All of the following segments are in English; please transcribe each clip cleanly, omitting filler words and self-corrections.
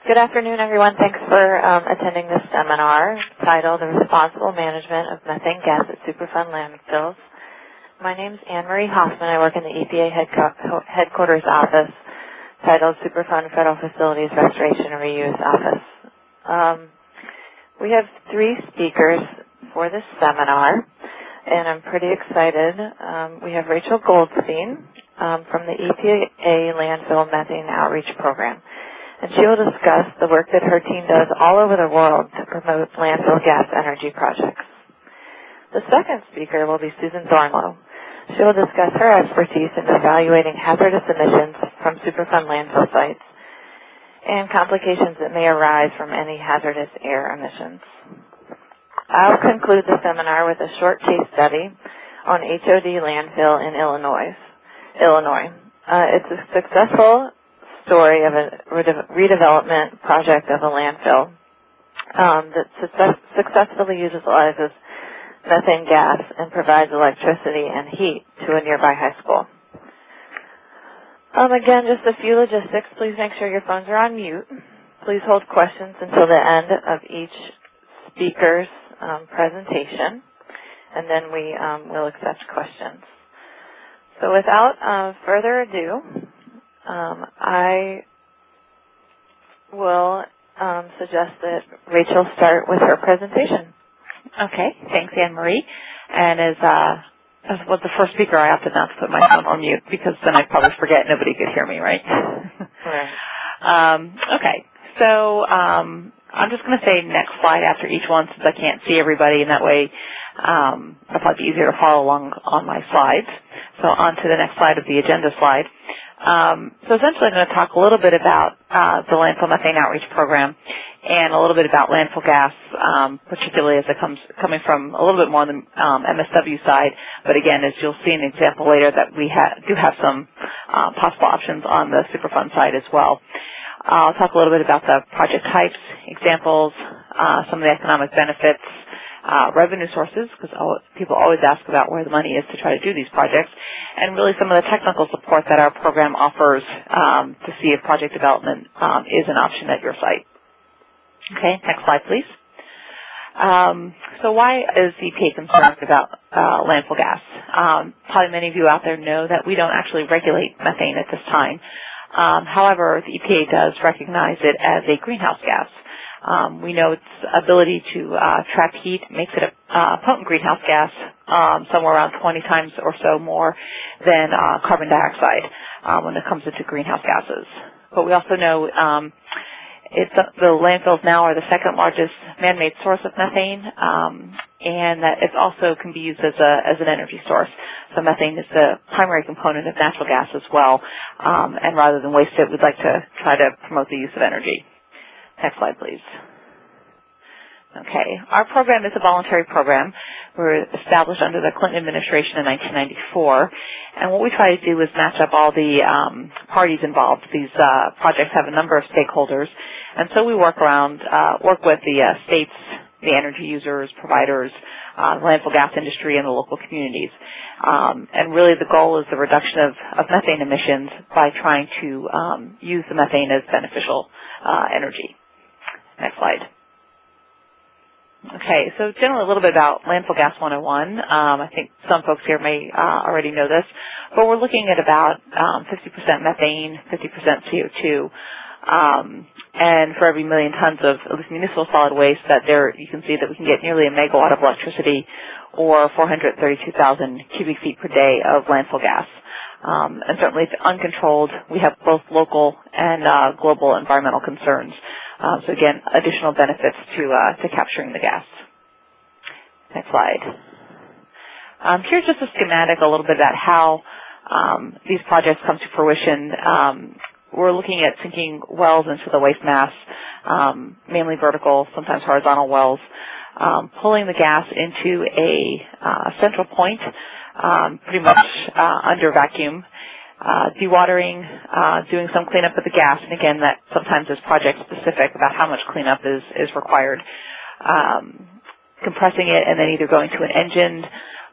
Good afternoon, everyone. Thanks for attending this seminar titled The Responsible Management of Methane Gas at Superfund Landfills. My name is Anne Marie Hoffman. I work in the EPA headquarters office titled Superfund Federal Facilities Restoration and Reuse Office. We have 3 speakers for this seminar, and I'm pretty excited. We have Rachel Goldstein from the EPA Landfill Methane Outreach Program. And she will discuss the work that her team does all over the world to promote landfill gas energy projects. The second speaker will be Susan Thornlow. She will discuss her expertise in evaluating hazardous emissions from Superfund landfill sites and complications that may arise from any hazardous air emissions. I'll conclude the seminar with a short case study on HOD landfill in Illinois. It's a successful story of a redevelopment project of a landfill that successfully utilizes methane gas and provides electricity and heat to a nearby high school. Again, just a few logistics. Please make sure your phones are on mute. Please hold questions until the end of each speaker's presentation, and then we will accept questions. So without further ado, I will suggest that Rachel start with her presentation. Okay, thanks, Anne Marie. And as was the first speaker, I opted not to put my phone on mute because then I'd probably forget nobody could hear me, right? Right. Okay, so I'm just going to say next slide after each one since I can't see everybody, and that way it'll probably be easier to follow along on my slides. So on to the next slide of the agenda slide. So essentially I'm going to talk a little bit about the Landfill Methane Outreach Program and a little bit about landfill gas, particularly as it coming from a little bit more on the MSW side. But again, as you'll see in an example later, that we do have some possible options on the Superfund side as well. I'll talk a little bit about the project types, examples, some of the economic benefits, revenue sources, because people always ask about where the money is to try to do these projects, and really some of the technical support that our program offers to see if project development is an option at your site. Okay, next slide, please. So why is the EPA concerned about landfill gas? Probably many of you out there know that we don't actually regulate methane at this time. However, the EPA does recognize it as a greenhouse gas. We know its ability to trap heat makes it a potent greenhouse gas, somewhere around 20 times or so more than carbon dioxide when it comes into greenhouse gases. But we also know the landfills now are the second largest man-made source of methane, and that it also can be used as an energy source. So methane is the primary component of natural gas as well, and rather than waste it, we'd like to try to promote the use of energy. Next slide, please. Okay, our program is a voluntary program. We were established under the Clinton administration in 1994, and what we try to do is match up all the parties involved. These projects have a number of stakeholders, and so we work with the states, the energy users, providers, the landfill gas industry, and the local communities. And really the goal is the reduction of methane emissions by trying to use the methane as beneficial energy. Next slide. Okay, so generally a little bit about Landfill Gas 101. I think some folks here may already know this, but we're looking at about 50% methane, 50% CO2, and for every million tons of at least municipal solid waste, that there you can see that we can get nearly a megawatt of electricity or 432,000 cubic feet per day of landfill gas. And certainly if uncontrolled, we have both local and global environmental concerns. So again, additional benefits to capturing the gas. Next slide. Here's just a schematic a little bit about how these projects come to fruition. We're looking at sinking wells into the waste mass, mainly vertical, sometimes horizontal wells, pulling the gas into a central point, pretty much under vacuum, dewatering, doing some cleanup of the gas, and again, that sometimes is project specific about how much cleanup is required, compressing it, and then either going to an engine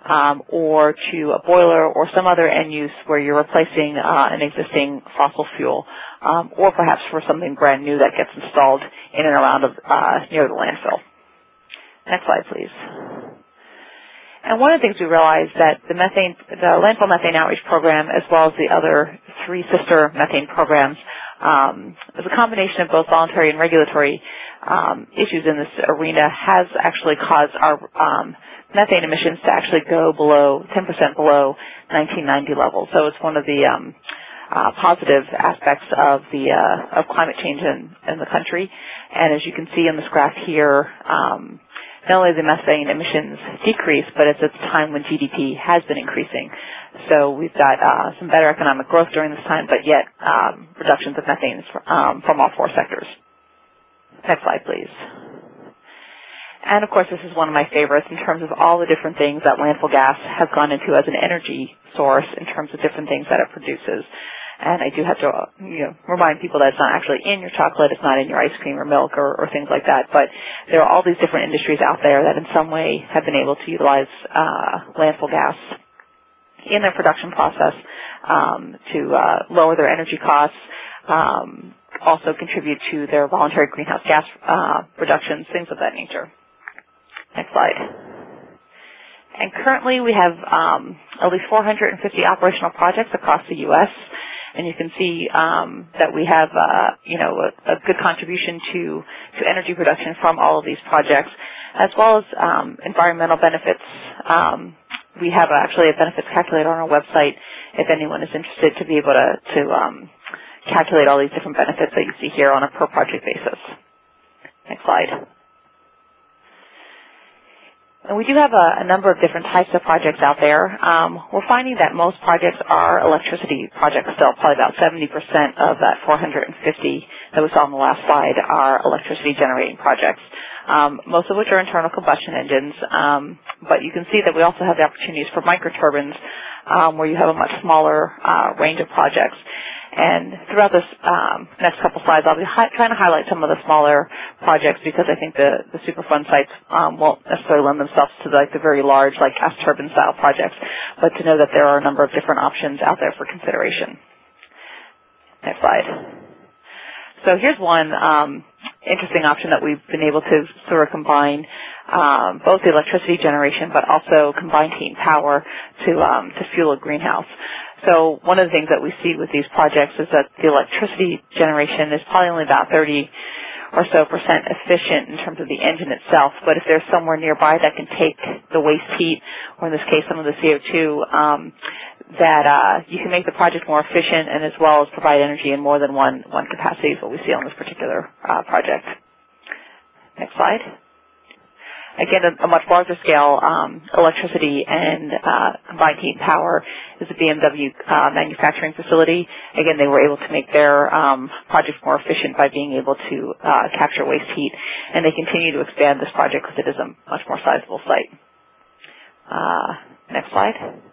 or to a boiler or some other end use where you're replacing an existing fossil fuel, or perhaps for something brand new that gets installed in and around near the landfill. Next slide, please. And one of the things we realized that the landfill methane outreach program, as well as the other 3 sister methane programs, is a combination of both voluntary and regulatory issues in this arena, has actually caused our methane emissions to actually go below 10% below 1990 levels. So it's one of the positive aspects of climate change in the country. And as you can see in this graph here, not only the methane emissions decrease, but it's at the time when GDP has been increasing. So we've got some better economic growth during this time, but yet reductions of methane from all 4 sectors. Next slide, please. And, of course, this is one of my favorites in terms of all the different things that landfill gas has gone into as an energy source in terms of different things that it produces. And I do have to remind people that it's not actually in your chocolate, it's not in your ice cream or milk or things like that. But there are all these different industries out there that in some way have been able to utilize landfill gas in their production process to lower their energy costs, also contribute to their voluntary greenhouse gas reductions, things of that nature. Next slide. And currently we have at least 450 operational projects across the U.S., and you can see that we have, a good contribution to energy production from all of these projects, as well as environmental benefits. We have actually a benefits calculator on our website if anyone is interested to be able to calculate all these different benefits that you see here on a per project basis. Next slide. And we do have a number of different types of projects out there. We're finding that most projects are electricity projects still. Probably about 70% of that 450 that we saw on the last slide are electricity generating projects, most of which are internal combustion engines. But you can see that we also have the opportunities for microturbines where you have a much smaller range of projects. And throughout this next couple slides, I'll be trying to highlight some of the smaller projects because I think the Superfund sites won't necessarily lend themselves to the very large, gas turbine style projects, but to know that there are a number of different options out there for consideration. Next slide. So here's one interesting option that we've been able to sort of combine both the electricity generation, but also combined heat and power to fuel a greenhouse. So one of the things that we see with these projects is that the electricity generation is probably only about 30 or so % efficient in terms of the engine itself. But if there's somewhere nearby that can take the waste heat, or in this case some of the CO2, that you can make the project more efficient and as well as provide energy in more than one capacity is what we see on this particular project. Next slide. Again, a much larger scale electricity and combined heat and power is the BMW manufacturing facility. Again, they were able to make their project more efficient by being able to capture waste heat, and they continue to expand this project because it is a much more sizable site. Next slide.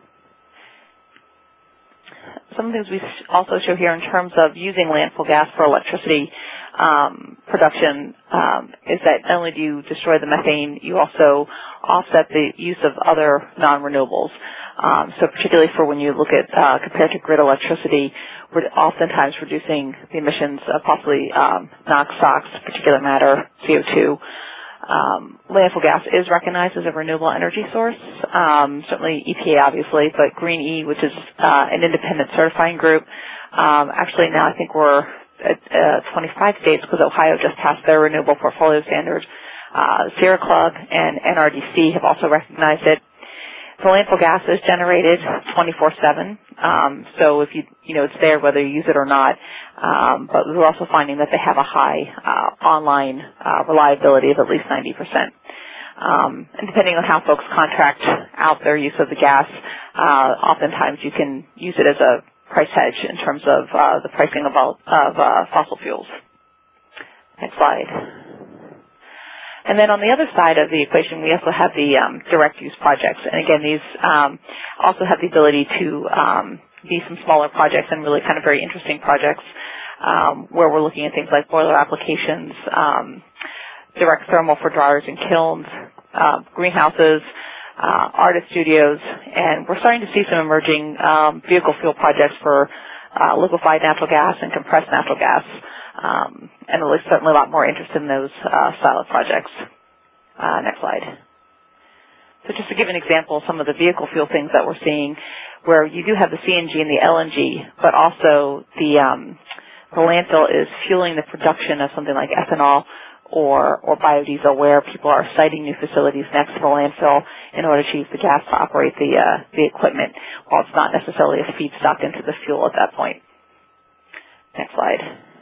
Some of the things we also show here in terms of using landfill gas for electricity production is that not only do you destroy the methane, you also offset the use of other non-renewables. So particularly for when you look at compared to grid electricity, we're oftentimes reducing the emissions of possibly NOx, SOx, particulate matter, CO2. Landfill gas is recognized as a renewable energy source, certainly EPA obviously, but Green E, which is an independent certifying group, actually now I think we're at 25 states because Ohio just passed their renewable portfolio standards. Sierra Club and NRDC have also recognized it. The landfill gas is generated 24/7, so if it's there whether you use it or not. But we're also finding that they have a high online reliability of at least 90%. And depending on how folks contract out their use of the gas, oftentimes you can use it as a price hedge in terms of the pricing of fossil fuels. Next slide. And then on the other side of the equation, we also have the direct use projects. And again, these also have the ability to be some smaller projects and really kind of very interesting projects where we're looking at things like boiler applications, direct thermal for dryers and kilns, greenhouses, artist studios, and we're starting to see some emerging vehicle fuel projects for liquefied natural gas and compressed natural gas, and there's certainly a lot more interest in those style of projects. Next slide. So just to give an example of some of the vehicle fuel things that we're seeing, where you do have the CNG and the LNG, but also the landfill is fueling the production of something like ethanol or biodiesel, where people are siting new facilities next to the landfill in order to use the gas to operate the equipment, while it's not necessarily a feedstock into the fuel at that point. Next slide.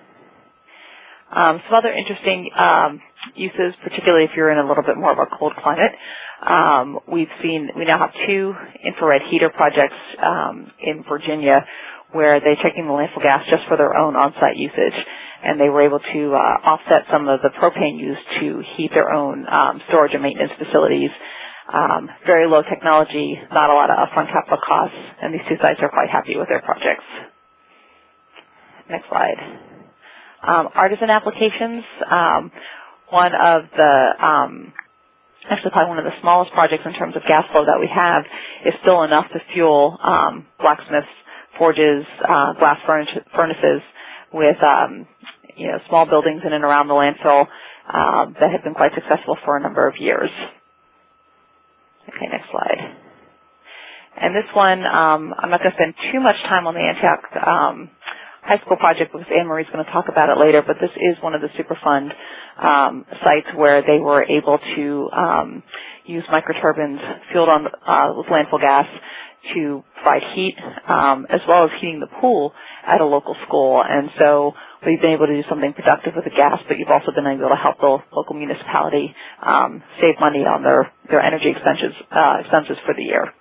Some other interesting uses, particularly if you're in a little bit more of a cold climate. We now have 2 infrared heater projects in Virginia where they're taking the landfill gas just for their own on-site usage, and they were able to offset some of the propane used to heat their own storage and maintenance facilities. Very low technology, not a lot of upfront capital costs, and these 2 sites are quite happy with their projects. Next slide. Artisan applications. One of the actually probably one of the smallest projects in terms of gas flow that we have is still enough to fuel blacksmiths, forges, glass furnaces with small buildings in and around the landfill that have been quite successful for a number of years. Okay, next slide. And this one, I'm not going to spend too much time on the Antioch High School project because Anne Marie's going to talk about it later, but this is one of the Superfund sites where they were able to use microturbines fueled on with landfill gas to provide heat, as well as heating the pool at a local school. And so we've been able to do something productive with the gas, but you've also been able to help the local municipality save money on their energy expenses for the year.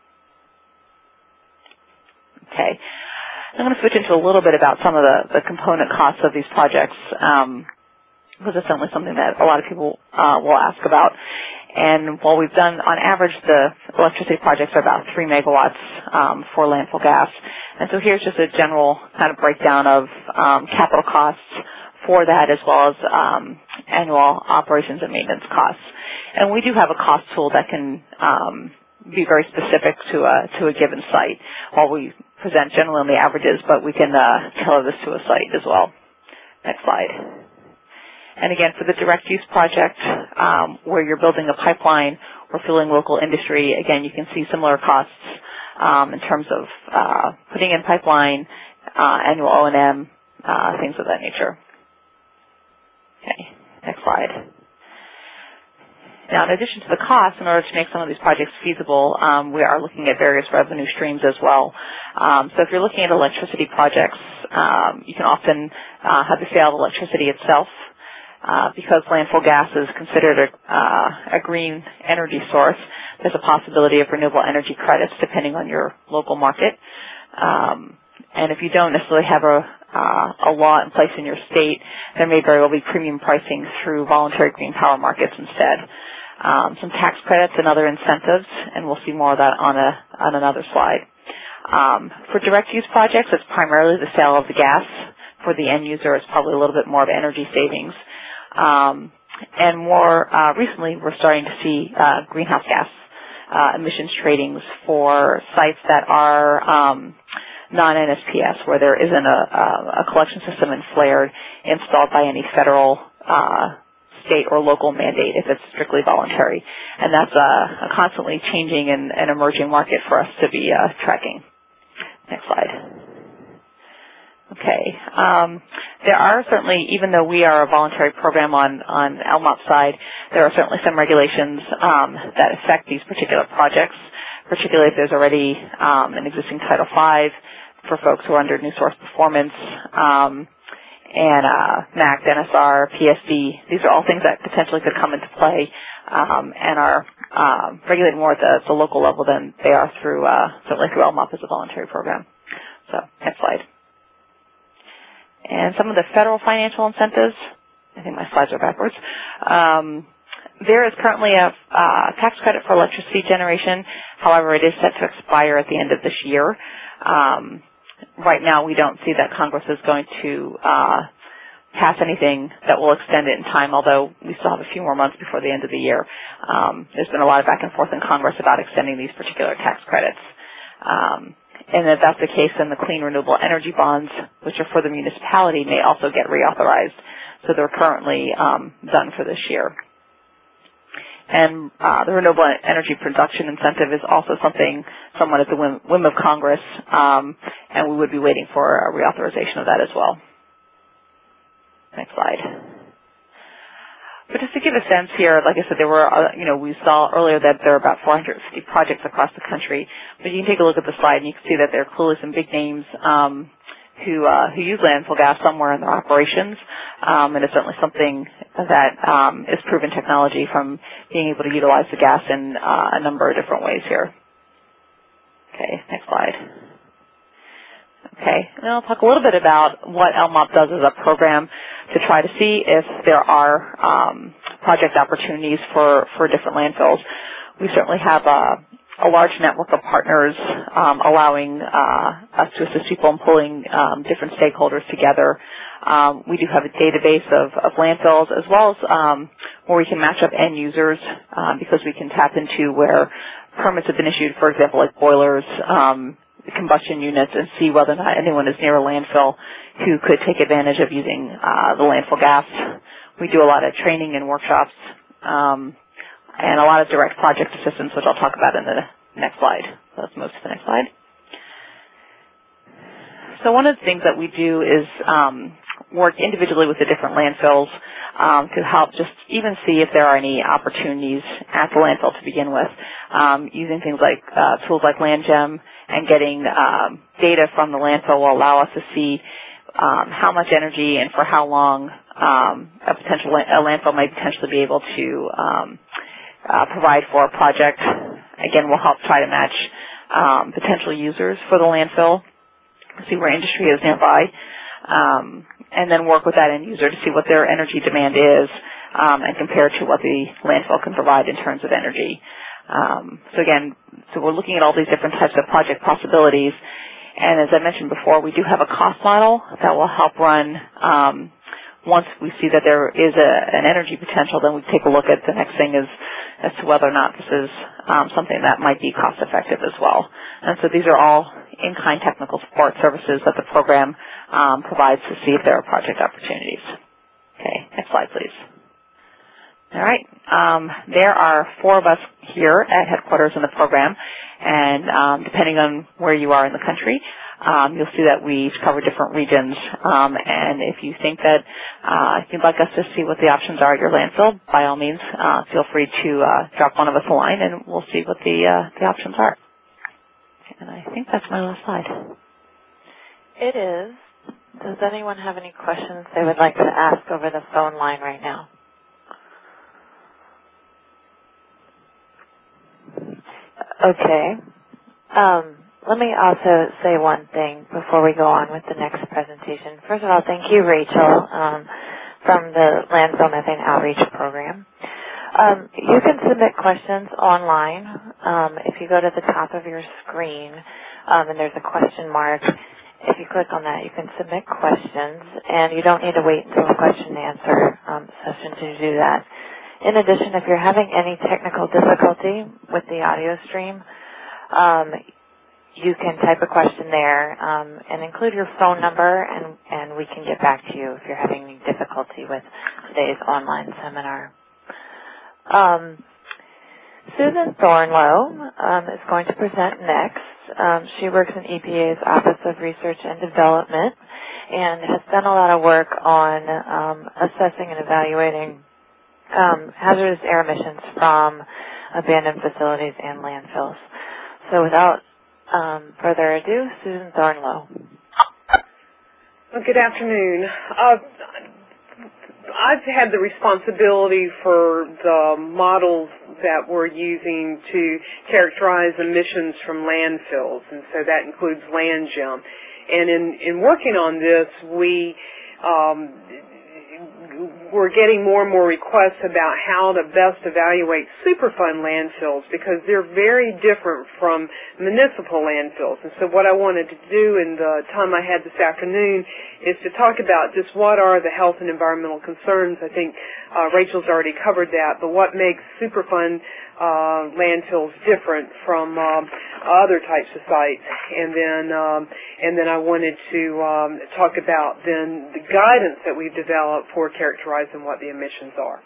Okay. I'm going to switch into a little bit about some of the component costs of these projects, because it's certainly something that a lot of people will ask about. And while we've done, on average, the electricity projects are about 3 megawatts for landfill gas. And so here's just a general kind of breakdown of capital costs for that, as well as annual operations and maintenance costs. And we do have a cost tool that can be very specific to a given site. While we present generally on the averages, but we can tailor this to a site as well. Next slide. And again, for the direct use project, where you're building a pipeline or fueling local industry, again, you can see similar costs in terms of putting in pipeline, annual O&M, things of that nature. Okay, next slide. Now, in addition to the cost, in order to make some of these projects feasible, we are looking at various revenue streams as well. So if you're looking at electricity projects, you can often have the sale of electricity itself. Because landfill gas is considered a green energy source, there's a possibility of renewable energy credits depending on your local market. And if you don't necessarily have a law in place in your state, there may very well be premium pricing through voluntary green power markets instead. Some tax credits and other incentives, and we'll see more of that on another slide. For direct use projects, it's primarily the sale of the gas. For the end user, it's probably a little bit more of energy savings. And more recently, we're starting to see greenhouse gas emissions tradings for sites that are non-NSPS, where there isn't a collection system installed by any federal, state, or local mandate if it's strictly voluntary. And that's a constantly changing and emerging market for us to be tracking. Next slide. Okay. There are certainly, even though we are a voluntary program on LMOP's side, there are certainly some regulations that affect these particular projects, particularly if there's already an existing Title V for folks who are under New Source Performance, and MACT, NSR, PSD. These are all things that potentially could come into play and are regulated more at the local level than they are certainly through LMOP as a voluntary program. So, next slide. And some of the federal financial incentives, I think my slides are backwards. There is currently a tax credit for electricity generation. However, it is set to expire at the end of this year. Right now, we don't see that Congress is going to pass anything that will extend it in time, although we still have a few more months before the end of the year. There's been a lot of back and forth in Congress about extending these particular tax credits. And if that's the case, then the clean renewable energy bonds, which are for the municipality, may also get reauthorized. So they're currently done for this year. And the renewable energy production incentive is also something somewhat at the whim of Congress, and we would be waiting for a reauthorization of that as well. Next slide. But just to give a sense here, like I said, there were, we saw earlier that there are about 450 projects across the country. But you can take a look at the slide and you can see that there are clearly some big names who use landfill gas somewhere in their operations. And it's certainly something that is proven technology from being able to utilize the gas in a number of different ways here. Okay, next slide. Okay, and I'll talk a little bit about what LMOP does as a program to try to see if there are project opportunities for different landfills. We certainly have a large network of partners allowing us to assist people in pulling different stakeholders together. We do have a database of landfills as well as where we can match up end users because we can tap into where permits have been issued, for example, like boilers, combustion units, and see whether or not anyone is near a landfill who could take advantage of using the landfill gas. We do a lot of training and workshops and a lot of direct project assistance, which I'll talk about in the next slide. So let's move to the next slide. So one of the things that we do is work individually with the different landfills to help just even see if there are any opportunities at the landfill to begin with, using things like tools like LandGem and getting data from the landfill will allow us to see how much energy and for how long a landfill might potentially be able to provide for a project. Again, we'll help try to match potential users for the landfill, see where industry is nearby, and then work with that end user to see what their energy demand is and compare to what the landfill can provide in terms of energy. So we're looking at all these different types of project possibilities. And as I mentioned before, we do have a cost model that will help run. Once we see that there is an energy potential, then we take a look at the next thing as to whether or not this is something that might be cost effective as well. And so these are all in-kind technical support services that the program provides to see if there are project opportunities. Okay, next slide, please. All right. There are 4 of us here at headquarters in the program, and depending on where you are in the country, you'll see that we cover different regions. And if you think that you'd like us to see what the options are at your landfill, by all means, feel free to drop one of us a line, and we'll see what the options are. And I think that's my last slide. It is. Does anyone have any questions they would like to ask over the phone line right now? Okay. Let me also say one thing before we go on with the next presentation. First of all, thank you, Rachel, from the Landfill Methane Outreach Program. You can submit questions online. If you go to the top of your screen, and there's a question mark, if you click on that, you can submit questions, and you don't need to wait until the question and answer session to do that. In addition, if you're having any technical difficulty with the audio stream, you can type a question there and include your phone number, and we can get back to you if you're having any difficulty with today's online seminar. Susan Thornlow is going to present next. She works in EPA's Office of Research and Development and has done a lot of work on assessing and evaluating hazardous air emissions from abandoned facilities and landfills. So without further ado, Susan Thornlow. Well, good afternoon. I've had the responsibility for the models that we're using to characterize emissions from landfills, and so that includes LandGem. And in working on this, we we're getting more and more requests about how to best evaluate Superfund landfills because they're very different from municipal landfills. And so what I wanted to do in the time I had this afternoon is to talk about just what are the health and environmental concerns. I think Rachel's already covered that, but what makes Superfund landfills different from other types of sites, and then I wanted to talk about then the guidance that we've developed for characterizing what the emissions are.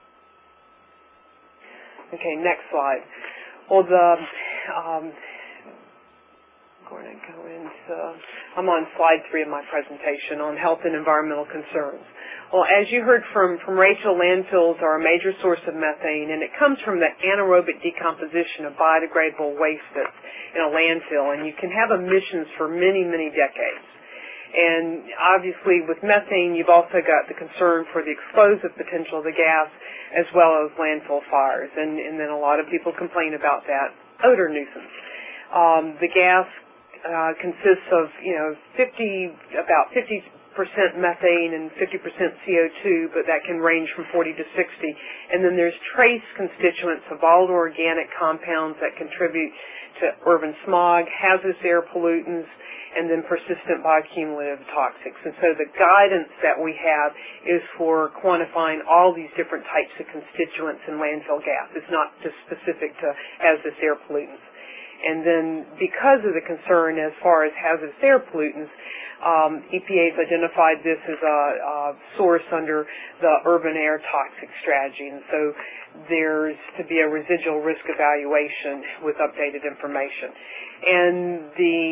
Okay, next slide. Well, I'm on slide 3 of my presentation on health and environmental concerns. Well, as you heard from Rachel, landfills are a major source of methane, and it comes from the anaerobic decomposition of biodegradable waste that's in a landfill, and you can have emissions for many, many decades. And obviously with methane, you've also got the concern for the explosive potential of the gas as well as landfill fires, and then a lot of people complain about that odor nuisance. The gas consists of, about 50% methane and 50% CO2, but that can range from 40 to 60. And then there's trace constituents of volatile organic compounds that contribute to urban smog, hazardous air pollutants, and then persistent bioaccumulative toxics. And so the guidance that we have is for quantifying all these different types of constituents in landfill gas. It's not just specific to hazardous air pollutants. And then because of the concern as far as hazardous air pollutants, EPA has identified this as a source under the urban air toxic strategy. And so there's to be a residual risk evaluation with updated information. And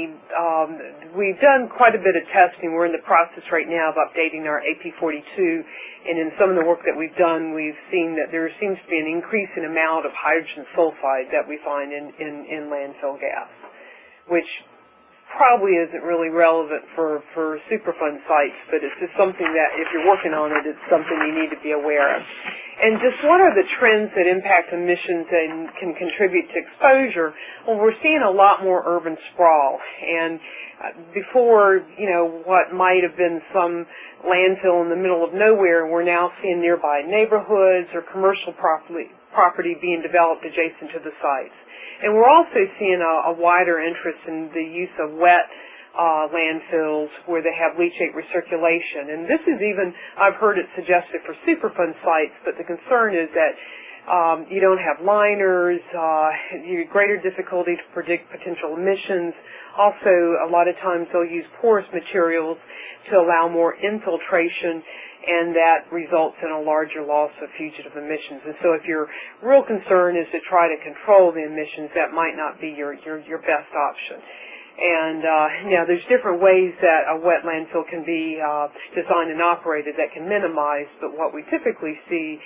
we've done quite a bit of testing. We're in the process right now of updating our AP42, and in some of the work that we've done, we've seen that there seems to be an increasing amount of hydrogen sulfide that we find in landfill gas, which probably isn't really relevant for Superfund sites, but it's just something that if you're working on it, it's something you need to be aware of. And just what are the trends that impact emissions and can contribute to exposure? Well, we're seeing a lot more urban sprawl. And before, what might have been some landfill in the middle of nowhere, we're now seeing nearby neighborhoods or commercial property being developed adjacent to the sites. And we're also seeing a wider interest in the use of wet landfills where they have leachate recirculation. And this is even, I've heard it suggested for Superfund sites, but the concern is that you don't have liners, you have greater difficulty to predict potential emissions. Also, a lot of times they'll use porous materials to allow more infiltration, and that results in a larger loss of fugitive emissions. And so if your real concern is to try to control the emissions, that might not be your best option. And there's different ways that a wet landfill can be designed and operated that can minimize, but what we typically see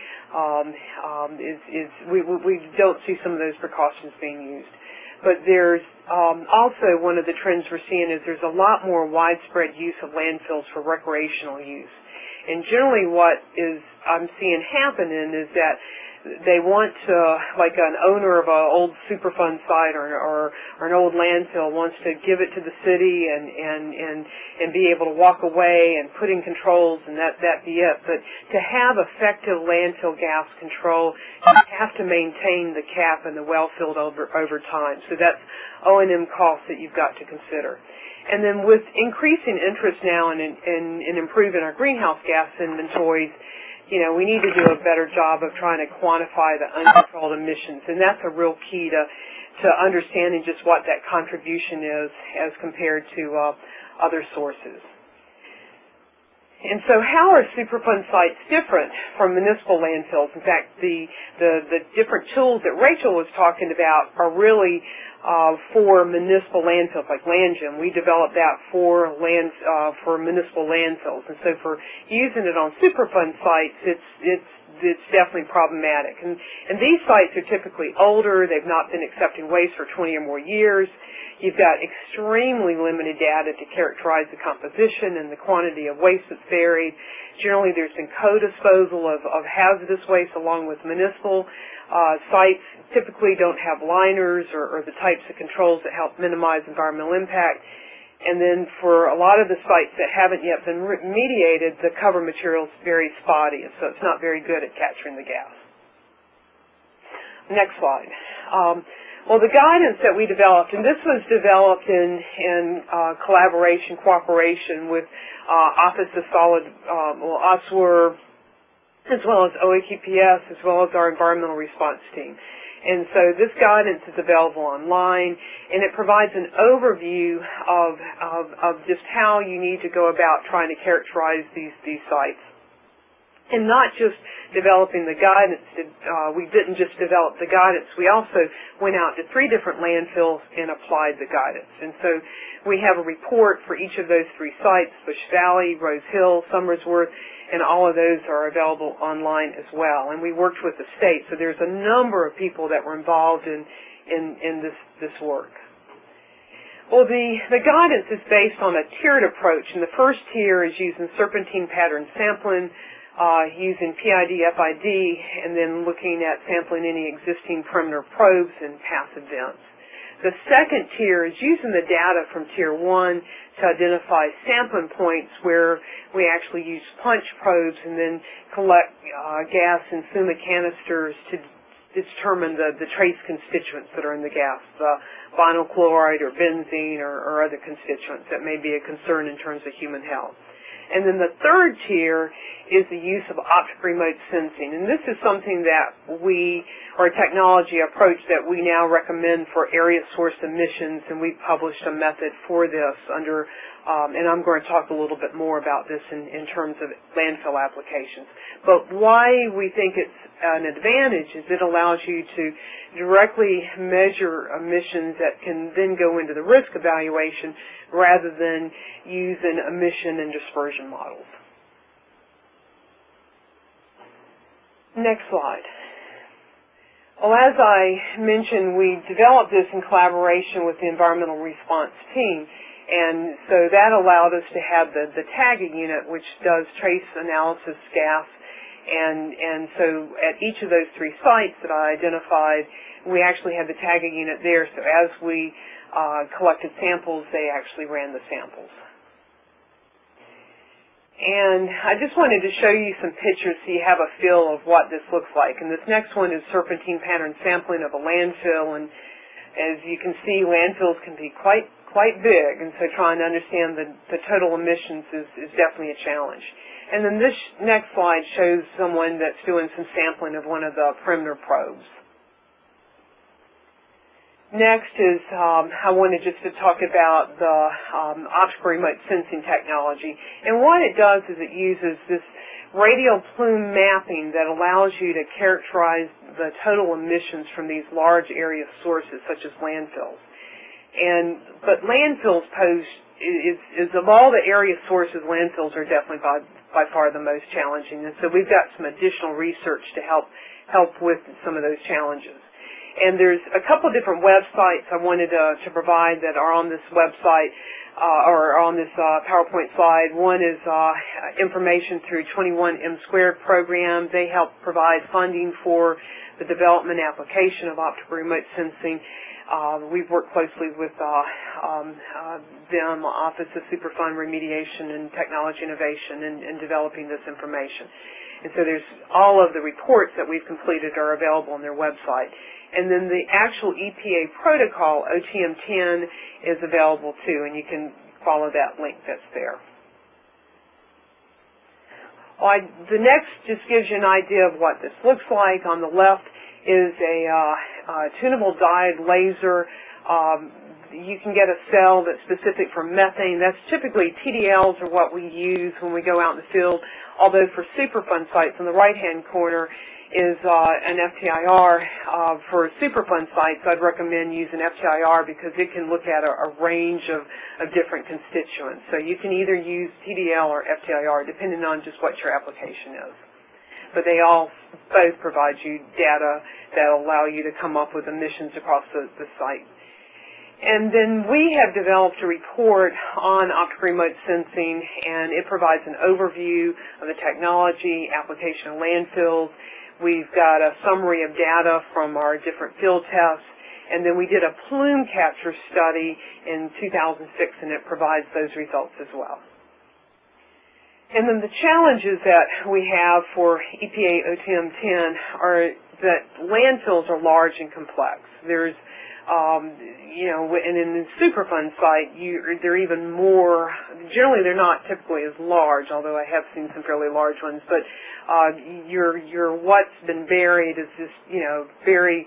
is we don't see some of those precautions being used. But there's also one of the trends we're seeing is there's a lot more widespread use of landfills for recreational use. And generally what I'm seeing happening is that they want to, like an owner of an old Superfund site or an old landfill wants to give it to the city and be able to walk away and put in controls and that be it. But to have effective landfill gas control, you have to maintain the cap and the well field over time. So that's O&M costs that you've got to consider. And then with increasing interest now in improving our greenhouse gas inventories, we need to do a better job of trying to quantify the uncontrolled emissions, and that's a real key to understanding just what that contribution is as compared to other sources. And so how are Superfund sites different from municipal landfills? In fact, the different tools that Rachel was talking about are really for municipal landfills, like LandGEM. We developed that for municipal landfills. And so for using it on Superfund sites, it's definitely problematic. And these sites are typically older. They've not been accepting waste for 20 or more years. You've got extremely limited data to characterize the composition and the quantity of waste that's buried. Generally, there's been co-disposal of hazardous waste along with municipal sites. Typically don't have liners or the types of controls that help minimize environmental impact. And then for a lot of the sites that haven't yet been remediated, the cover material is very spotty, so it's not very good at capturing the gas. Next slide. Well, the guidance that we developed, and this was developed in collaboration, cooperation with Office of Solid, OSWR, as well as OAQPS, as well as our environmental response team. And so this guidance is available online, and it provides an overview of just how you need to go about trying to characterize these sites. And not just developing the guidance, we didn't just develop the guidance, we also went out to 3 different landfills and applied the guidance. And so we have a report for each of those 3 sites, Bush Valley, Rose Hill, Summersworth, and all of those are available online as well. And we worked with the state, so there's a number of people that were involved in this work. Well, the guidance is based on a tiered approach, and the first tier is using serpentine pattern sampling, using PID, FID, and then looking at sampling any existing perimeter probes and passive vents. The second tier is using the data from Tier 1 to identify sampling points where we actually use punch probes and then collect gas in FUMA canisters to determine the trace constituents that are in the gas, the vinyl chloride or benzene or other constituents that may be a concern in terms of human health. And then the third tier is the use of optic remote sensing. And this is something that or a technology approach that we now recommend for area source emissions, and we've published a method for this under, and I'm going to talk a little bit more about this in terms of landfill applications. But why we think it's an advantage is it allows you to directly measure emissions that can then go into the risk evaluation rather than using emission and dispersion models. Next slide. Well, as I mentioned, we developed this in collaboration with the environmental response team, and so that allowed us to have the tagging unit, which does trace analysis gas, and so at each of those 3 sites that I identified, we actually had the tagging unit there, so as we collected samples, they actually ran the samples. And I just wanted to show you some pictures so you have a feel of what this looks like. And this next one is serpentine pattern sampling of a landfill, and as you can see, landfills can be quite big, and so trying to understand the total emissions is definitely a challenge. And then this next slide shows someone that's doing some sampling of one of the perimeter probes. Next is I wanted just to talk about the optical remote sensing technology. And what it does is it uses this radial plume mapping that allows you to characterize the total emissions from these large area sources such as landfills. But landfills pose, is of all the area sources, landfills are definitely by far the most challenging. And so we've got some additional research to help with some of those challenges. And there's a couple of different websites I wanted to provide that are on this website or on this PowerPoint slide. One is information through 21M² program. They help provide funding for the development application of optical remote sensing. We've worked closely with them, Office of Superfund Remediation and Technology Innovation in developing this information. And so there's all of the reports that we've completed are available on their website. And then the actual EPA protocol, OTM10, is available too, and you can follow that link that's there. Well, the next just gives you an idea of what this looks like. On the left is a tunable dyed laser. You can get a cell that's specific for methane. That's typically TDLs are what we use when we go out in the field, although for Superfund sites on the right-hand corner is an FTIR. For Superfund sites, I'd recommend using FTIR because it can look at a range of different constituents. So you can either use TDL or FTIR depending on just what your application is. But they both provide you data that allow you to come up with emissions across the site. And then we have developed a report on optical remote sensing, and it provides an overview of the technology, application of landfills. We've got a summary of data from our different field tests, And then we did a plume capture study in 2006, and it provides those results as well. And then the challenges that we have for EPA OTM 10 are that landfills are large and complex. There's, and in the Superfund site, they're even more, generally they're not typically as large, although I have seen some fairly large ones, but your what's been buried is just, very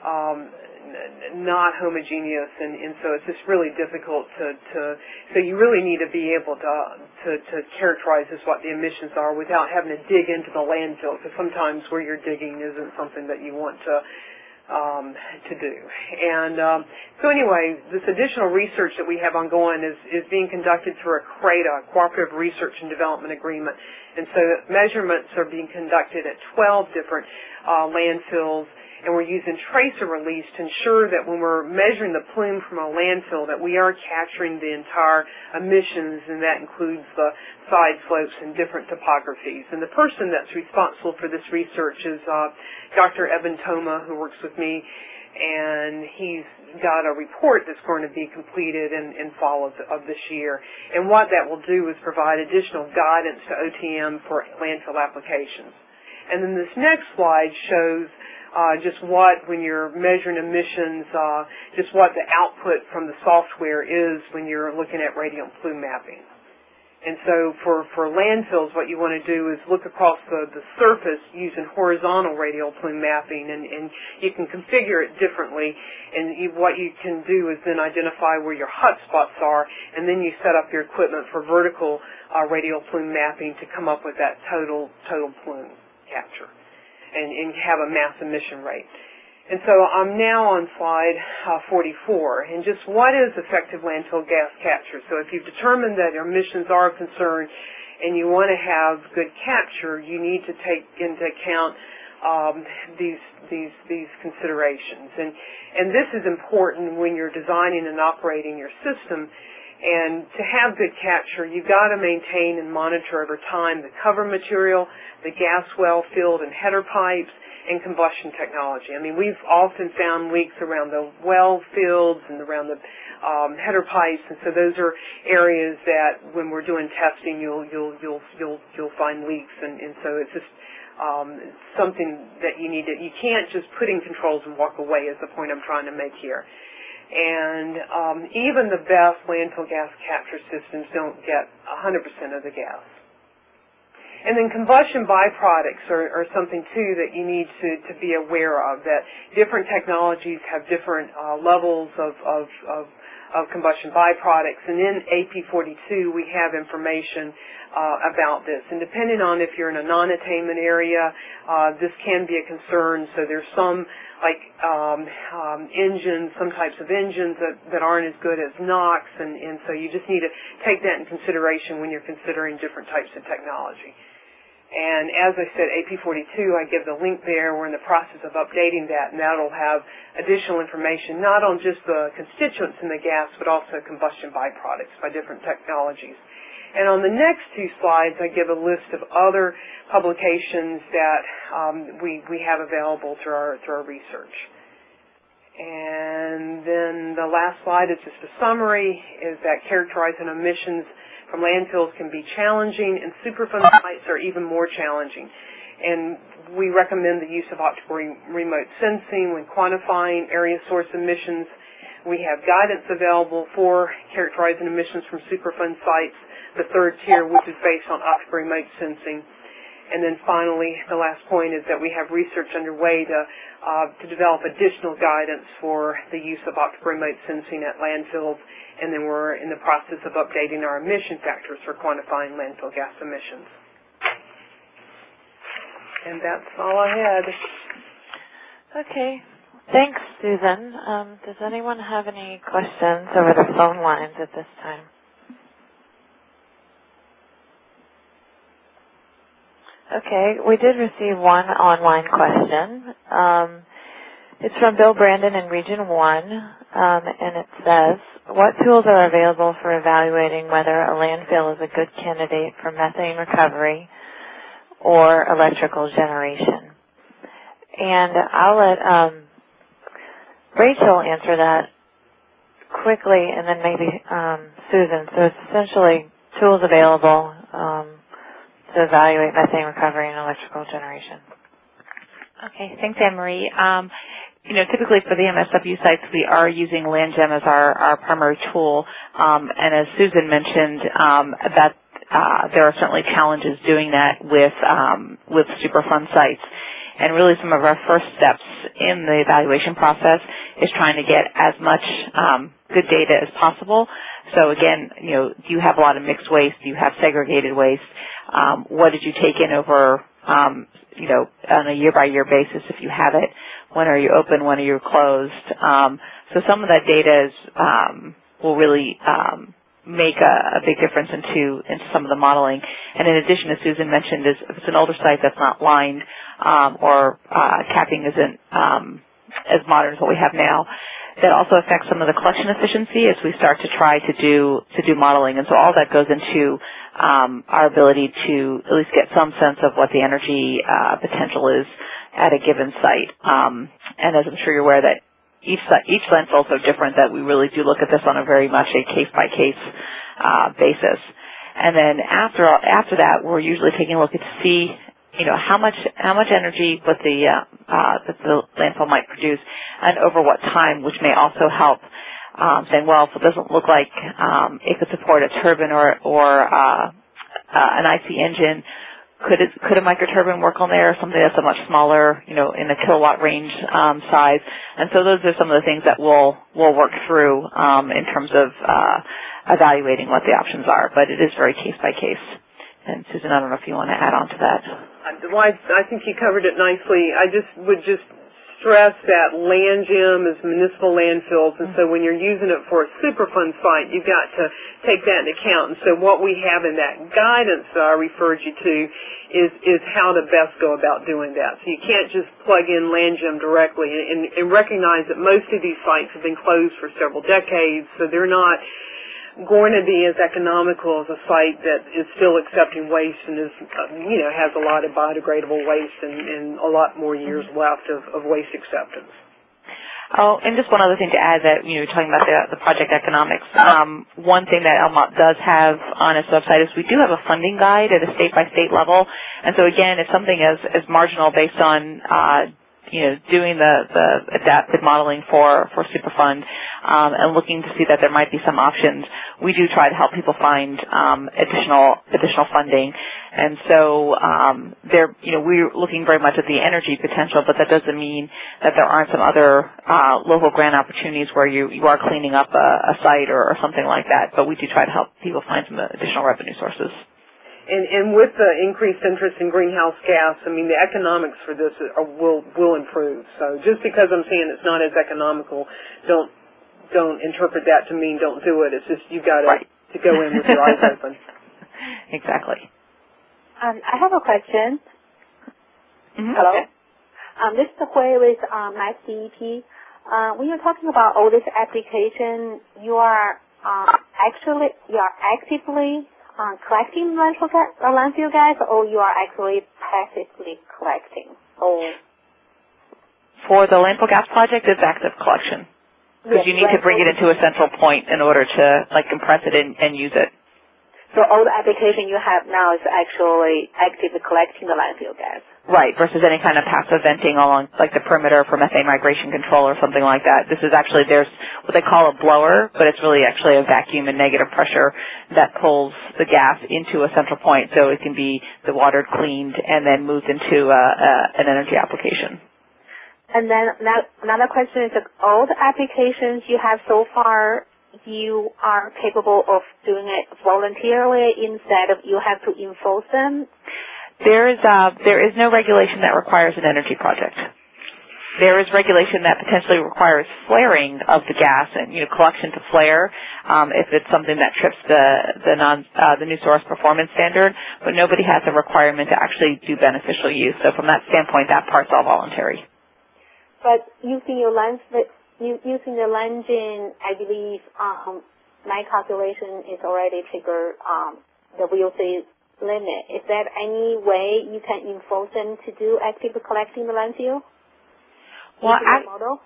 not homogeneous, and so it's just really difficult so you really need to be able to characterize as what the emissions are without having to dig into the landfill, because sometimes where you're digging isn't something that you want to do. And so anyway, this additional research that we have ongoing is being conducted through a CRADA, Cooperative Research and Development Agreement. And so measurements are being conducted at 12 different landfills, and we're using tracer release to ensure that when we're measuring the plume from a landfill that we are capturing the entire emissions, and that includes the side slopes and different topographies. And the person that's responsible for this research is Dr. Evan Thoma, who works with me, and he's got a report that's going to be completed in fall of this year. And what that will do is provide additional guidance to OTM for landfill applications. And then this next slide shows just what, when you're measuring emissions, just what the output from the software is when you're looking at radial plume mapping. And so for landfills, what you want to do is look across the surface using horizontal radial plume mapping, and you can configure it differently. And what you can do is then identify where your hot spots are, and then you set up your equipment for vertical radial plume mapping to come up with that total plume capture and have a mass emission rate. And so I'm now on slide 44, and just what is effective landfill gas capture? So if you've determined that emissions are a concern and you want to have good capture, you need to take into account these considerations. And this is important when you're designing and operating your system. And to have good capture, you've got to maintain and monitor over time the cover material, the gas well field and header pipes, and combustion technology. I mean, we've often found leaks around the well fields and around the header pipes, and so those are areas that when we're doing testing, you'll find leaks, and so it's just something that you can't just put in controls and walk away, is the point I'm trying to make here. And even the best landfill gas capture systems don't get 100% of the gas. And then combustion byproducts are something, too, that you need to be aware of, that different technologies have different levels of combustion byproducts. And in AP42, we have information about this. And depending on if you're in a non-attainment area, this can be a concern. So there's some engines, some types of engines that aren't as good as NOx, and so you just need to take that in consideration when you're considering different types of technology. And as I said, AP42, I give the link there. We're in the process of updating that, and that'll have additional information, not on just the constituents in the gas, but also combustion byproducts by different technologies. And on the next two slides, I give a list of other publications that we have available through our research. And then the last slide is just a summary, is that characterizing emissions from landfills can be challenging, and Superfund sites are even more challenging. And we recommend the use of optical remote sensing when quantifying area source emissions. We have guidance available for characterizing emissions from Superfund sites, the third tier, which is based on optical remote sensing. And then finally, the last point is that we have research underway to develop additional guidance for the use of optical remote sensing at landfills, and then we're in the process of updating our emission factors for quantifying landfill gas emissions. And that's all I had. Okay. Thanks, Susan. Does anyone have any questions over the phone lines at this time? Okay, we did receive one online question. It's from Bill Brandon in Region 1, and it says, what tools are available for evaluating whether a landfill is a good candidate for methane recovery or electrical generation? And I'll let Rachel answer that quickly, and then maybe Susan. So it's essentially tools available to evaluate methane recovery and electrical generation. Okay, thanks, Anne-Marie. Typically for the MSW sites, we are using LandGEM as our primary tool, and as Susan mentioned, there are certainly challenges doing that with Superfund sites. And really some of our first steps in the evaluation process is trying to get as much good data as possible. So again, do you have a lot of mixed waste? Do you have segregated waste? What did you take in over, on a year-by-year basis if you have it? When are you open? When are you closed? So some of that data will really make a big difference into some of the modeling. And in addition, as Susan mentioned, if it's an older site that's not lined or capping isn't as modern as what we have now, that also affects some of the collection efficiency as we start to try to do modeling. And so all that goes into our ability to at least get some sense of what the energy potential is at a given site. And as I'm sure you're aware that each landfill is so different that we really do look at this on a very much a case-by-case basis. And then after that, we're usually taking a look to see how much energy that the landfill might produce and over what time, which may also help saying, well, if it doesn't look like it could support a turbine or an IC engine, could a microturbine work on there, something that's a much smaller, in the kilowatt range size? And so those are some of the things that we'll work through in terms of evaluating what the options are. But it is very case by case. And Susan, I don't know if you want to add on to that. Well, I think you covered it nicely. I would stress that LandGEM is municipal landfills, and so when you're using it for a Superfund site, you've got to take that into account. And so what we have in that guidance that I referred you to is how to best go about doing that. So you can't just plug in LandGEM directly and recognize that most of these sites have been closed for several decades, so they're not going to be as economical as a site that is still accepting waste and is, has a lot of biodegradable waste and a lot more years left of waste acceptance. Oh, and just one other thing to add that, talking about the project economics. One thing that LMOP does have on its website is we do have a funding guide at a state-by-state level. And so, again, it's something as marginal based on doing the adapted modeling for Superfund and looking to see that there might be some options. We do try to help people find additional funding. And so we're looking very much at the energy potential, but that doesn't mean that there aren't some other local grant opportunities where you are cleaning up a site or something like that. But we do try to help people find some additional revenue sources. And with the increased interest in greenhouse gas, the economics for this will improve. So just because I'm saying it's not as economical, don't interpret that to mean don't do it. It's just you've got to go in with your eyes open. Exactly. I have a question. Mm-hmm. Hello. Okay. This is Hui with MassDEP. When you're talking about all this application, you are actively collecting landfill gas, or you are actually passively collecting? For the landfill gas project, it's active collection. Because you need to bring it into a central point in order to compress it and use it. So all the application you have now is actually actively collecting the landfill gas. Right, versus any kind of passive venting along the perimeter for methane migration control or something like that. This is actually, there's what they call a blower, but it's really actually a vacuum and negative pressure that pulls the gas into a central point so it can be dewatered, cleaned, and then moved into an energy application. And then another question is, all the applications you have so far, you are capable of doing it voluntarily instead of you have to enforce them? There is no regulation that requires an energy project. There is regulation that potentially requires flaring of the gas and collection to flare if it's something that trips the new source performance standard, but nobody has a requirement to actually do beneficial use. So from that standpoint, that part's all voluntary. But using the LandGEM, I believe my calculation is already triggered the VOC limit. Is there any way you can enforce them to do active collecting the landfill? Well,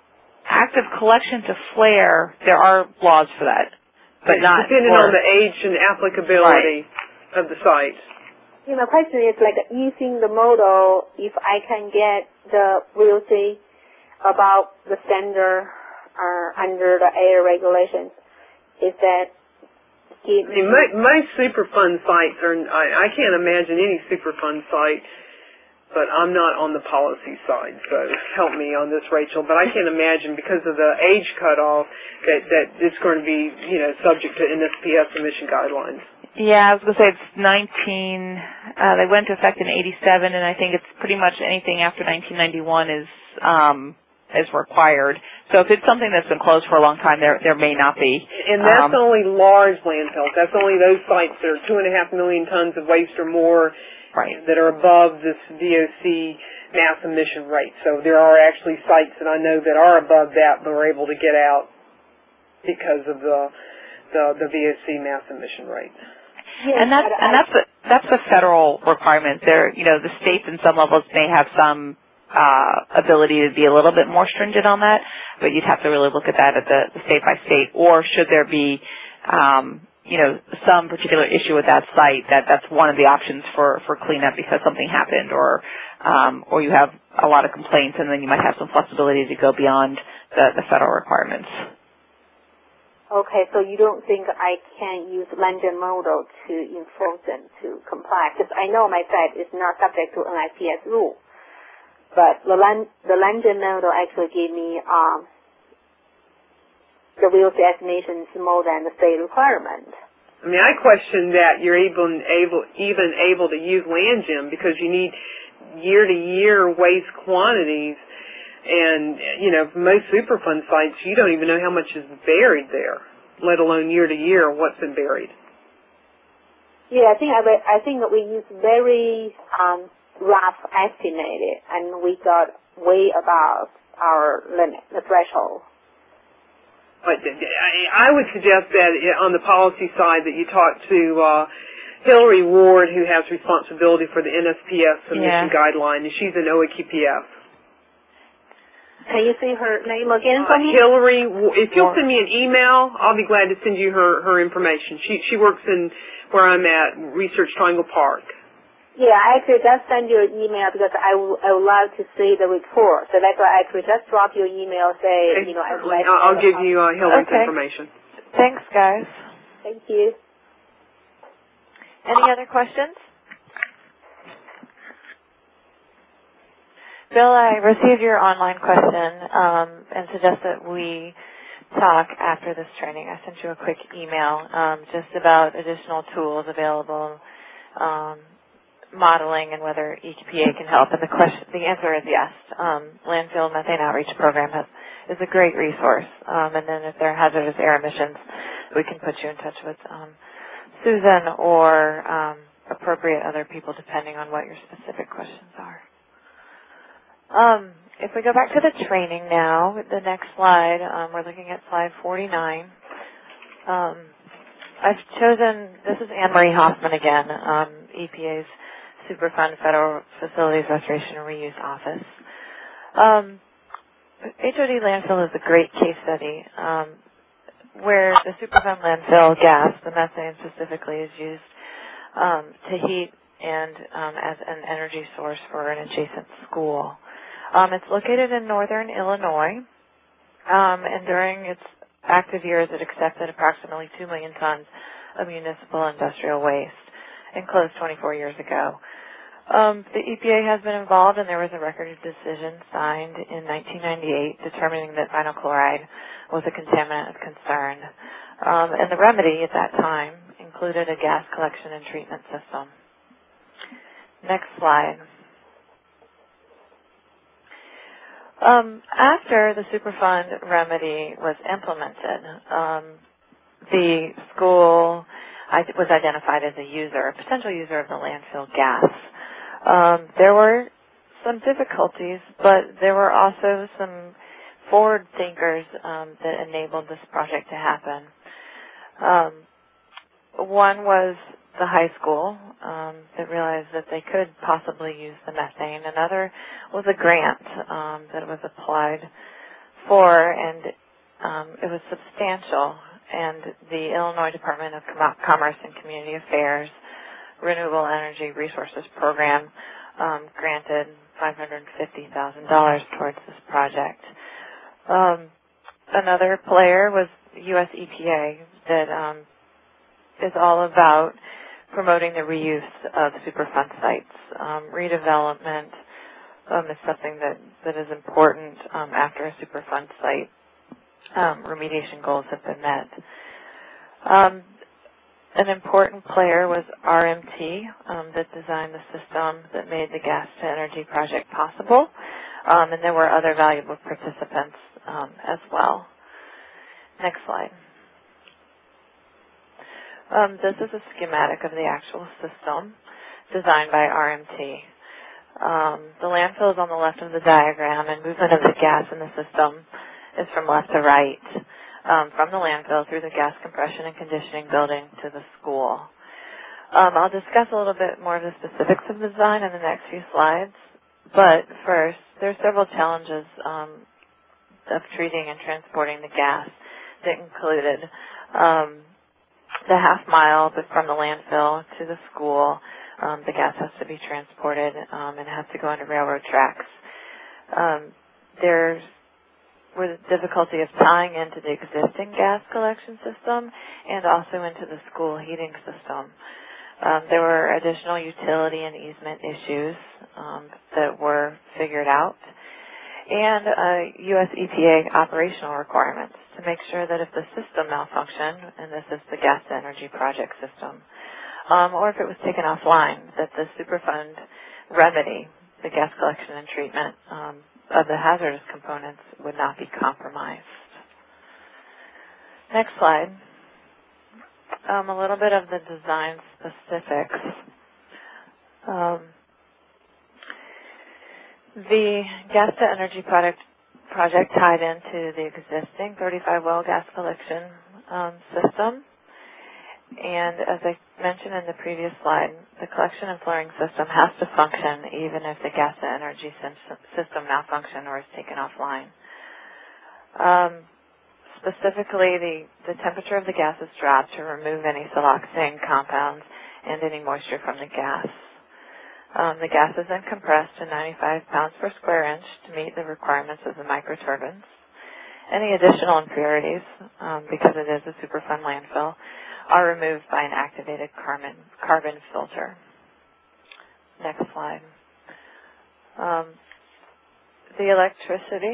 active collection to flare, there are laws for that, but not depending on the age and applicability of the site. My question is like using the model, if I can get the VOC about the standard under the air regulations, is that most Superfund sites are, I can't imagine any Superfund site, but I'm not on the policy side, so help me on this, Rachel. But I can't imagine, because of the age cutoff, that it's going to be, subject to NSPS emission guidelines. Yeah, I was going to say it's 19, they went into effect in 87, and I think it's pretty much anything after 1991 is required. So if it's something that's been closed for a long time, there may not be. And that's only large landfills. That's only those sites that are 2.5 million tons of waste or more, that are above this VOC mass emission rate. So there are actually sites that I know that are above that but are able to get out because of the VOC mass emission rate. Yes, and that's the federal requirement. There, the states in some levels may have some ability to be a little bit more stringent on that, but you'd have to really look at that at the state by state. Or should there be some particular issue with that site, that's one of the options for cleanup because something happened, or you have a lot of complaints, and then you might have some flexibility to go beyond the federal requirements. Okay, so you don't think I can use London model to enforce them to comply? Because I know my site is not subject to NIPS rule, but the London model actually gave me the VOC estimations more than the state requirement. I mean, I question that you're even able to use LandGEM because you need year-to-year waste quantities. And, for most Superfund sites, you don't even know how much is buried there, let alone year-to-year what's been buried. Yeah, I think that we use very rough estimated, and we got way above our limit, the threshold. But I would suggest that on the policy side that you talk to Hillary Ward, who has responsibility for the NSPS emission guideline, and she's an OEQPF. Can you see her name again for me? Hillary, if you'll send me an email, I'll be glad to send you her information. She works in where I'm at, Research Triangle Park. Yeah, I actually just send you an email because I would love to see the report. So that's why I could just drop you an email, say, I'll give you Hillary's information. Thanks, guys. Thank you. Any other questions? Bill, I received your online question and suggest that we talk after this training. I sent you a quick email just about additional tools available, modeling, and whether EPA can help. And the answer is yes. Landfill Methane Outreach Program is a great resource. And then if there are hazardous air emissions, we can put you in touch with Susan or appropriate other people depending on what your specific questions are. If we go back to the training now, the next slide, we're looking at slide 49. I've chosen, this is Anne-Marie Hoffman again, EPA's Superfund Federal Facilities Restoration and Reuse Office. HOD landfill is a great case study where the Superfund landfill gas, the methane specifically, is used to heat and as an energy source for an adjacent school. It's located in northern Illinois, and during its active years it accepted approximately 2 million tons of municipal industrial waste and closed 24 years ago. The EPA has been involved, and there was a record of decision signed in 1998 determining that vinyl chloride was a contaminant of concern. And the remedy at that time included a gas collection and treatment system. Next slide. After the Superfund remedy was implemented, the school was identified as a user, a potential user of the landfill gas. There were some difficulties, but there were also some forward thinkers that enabled this project to happen. One was the high school that realized that they could possibly use the methane. Another was a grant that was applied and it was substantial. And the Illinois Department of Commerce and Community Affairs Renewable Energy Resources Program granted $550,000 towards this project. Another player was U.S. EPA that is all about promoting the reuse of Superfund sites. Redevelopment is something that is important after a Superfund site remediation goals have been met. An important player was RMT that designed the system that made the gas-to-energy project possible, and there were other valuable participants as well. Next slide. This is a schematic of the actual system designed by RMT. The landfill is on the left of the diagram, and movement of the gas in the system is from left to right, from the landfill through the gas compression and conditioning building to the school. I'll discuss a little bit more of the specifics of the design in the next few slides, but first, there are several challenges of treating and transporting the gas that included the half mile from the landfill to the school. The gas has to be transported and has to go into railroad tracks. There's the difficulty of tying into the existing gas collection system and also into the school heating system. There were additional utility and easement issues that were figured out, and U.S. EPA operational requirements to make sure that if the system malfunctioned, and this is the gas-to-energy project system, or if it was taken offline, that the Superfund remedy, the gas collection and treatment of the hazardous components, would not be compromised. Next slide. A little bit of the design specifics. The gas-to-energy project tied into the existing 35-well gas collection system. And as I mentioned in the previous slide, the collection and flaring system has to function even if the gas-to-energy system malfunctions or is taken offline. Specifically, the temperature of the gas is dropped to remove any siloxane compounds and any moisture from the gas. The gas is then compressed to 95 pounds per square inch to meet the requirements of the microturbines. Any additional impurities, because it is a Superfund landfill, are removed by an activated carbon filter. Next slide. The electricity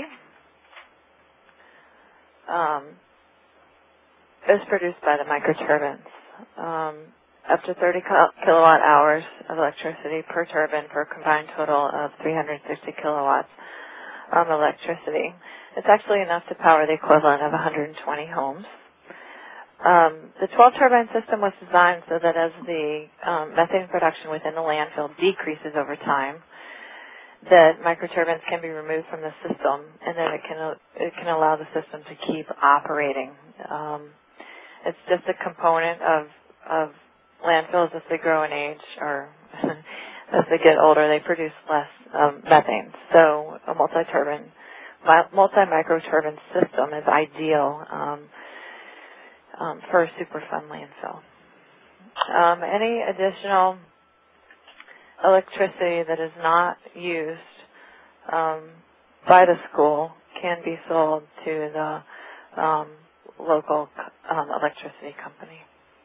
is produced by the microturbines. Up to 30 kilowatt hours of electricity per turbine for a combined total of 360 kilowatts of electricity. It's actually enough to power the equivalent of 120 homes. The 12-turbine system was designed so that as the methane production within the landfill decreases over time, that microturbines can be removed from the system, and then it can allow the system to keep operating. It's just a component of landfills as they grow in age, or as they get older, they produce less methane. So a multi-microturbine system is ideal for a Superfund landfill. Any additional electricity that is not used by the school can be sold to the local electricity company.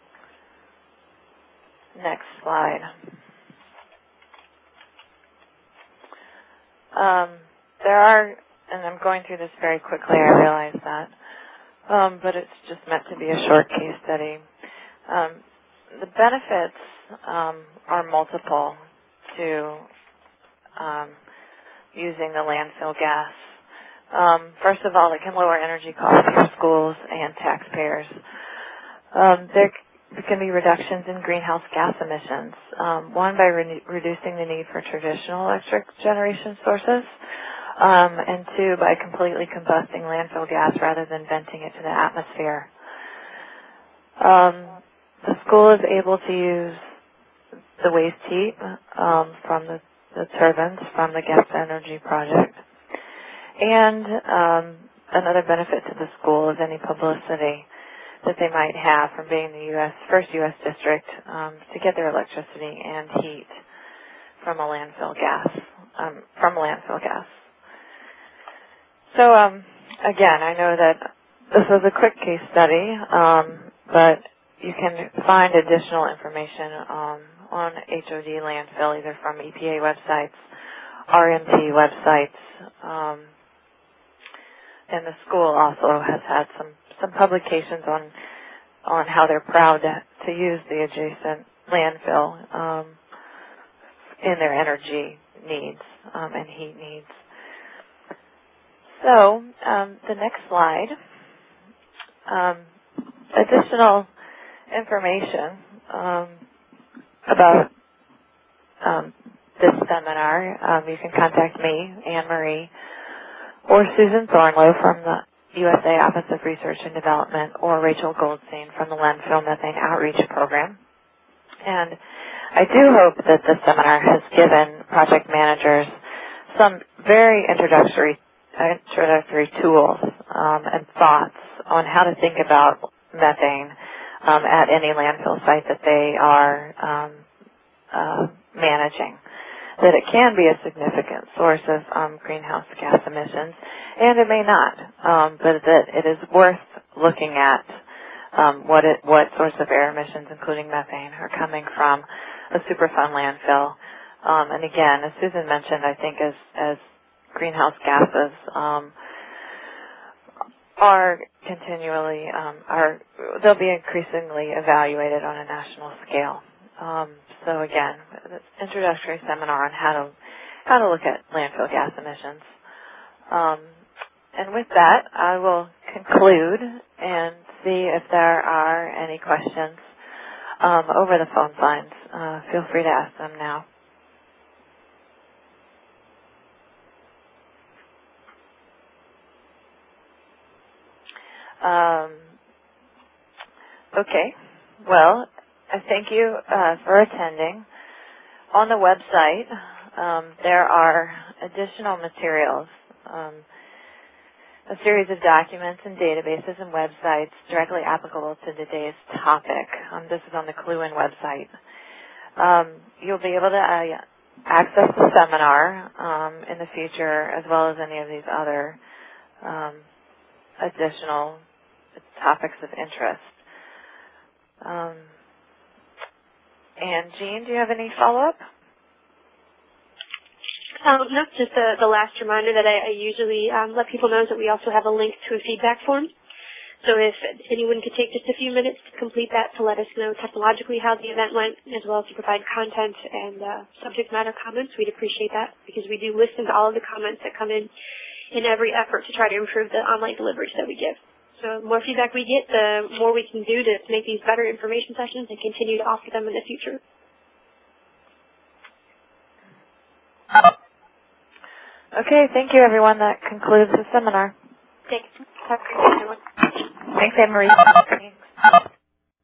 Next slide. There are, and I'm going through this very quickly, I realize that, but it's just meant to be a short case study. The benefits are multiple to using the landfill gas. First of all, it can lower energy costs for schools and taxpayers. There can be reductions in greenhouse gas emissions. One, by reducing the need for traditional electric generation sources, and two, by completely combusting landfill gas rather than venting it to the atmosphere. The school is able to use the waste heat from the turbines from the gas-to-energy project, and another benefit to the school is any publicity that they might have from being the first U.S. district to get their electricity and heat from a landfill gas. So again, I know that this was a quick case study, but you can find additional information on HOD landfill either from EPA websites, RMT websites, and the school also has had some publications on how they're proud to use the adjacent landfill in their energy needs and heat needs. So the next slide, additional information about this seminar. You can contact me, Anne Marie, or Susan Thornlow from the USA Office of Research and Development, or Rachel Goldstein from the Landfill Methane Outreach Program. And I do hope that this seminar has given project managers some very introductory tools and thoughts on how to think about methane at any landfill site that they are managing. That it can be a significant source of greenhouse gas emissions, and it may not, but that it is worth looking at what sorts of air emissions, including methane, are coming from a Superfund landfill. And again, as Susan mentioned, I think as greenhouse gases are continually, they'll be increasingly evaluated on a national scale. So again, this introductory seminar on how to look at landfill gas emissions. And with that, I will conclude and see if there are any questions over the phone lines. Feel free to ask them now. Okay. Well, I thank you for attending. On the website, there are additional materials, a series of documents and databases and websites directly applicable to today's topic. This is on the Cluin website. You'll be able to access the seminar in the future, as well as any of these other additional topics of interest. And Jean, do you have any follow-up? No, just the last reminder that I usually let people know is that we also have a link to a feedback form. So if anyone could take just a few minutes to complete that to let us know technologically how the event went, as well as to provide content and subject matter comments, we'd appreciate that, because we do listen to all of the comments that come in every effort to try to improve the online deliveries that we give. So the more feedback we get, the more we can do to make these better information sessions and continue to offer them in the future. Okay, thank you, everyone. That concludes the seminar. Thanks. Have a great day, everyone. Thanks, Anne Marie.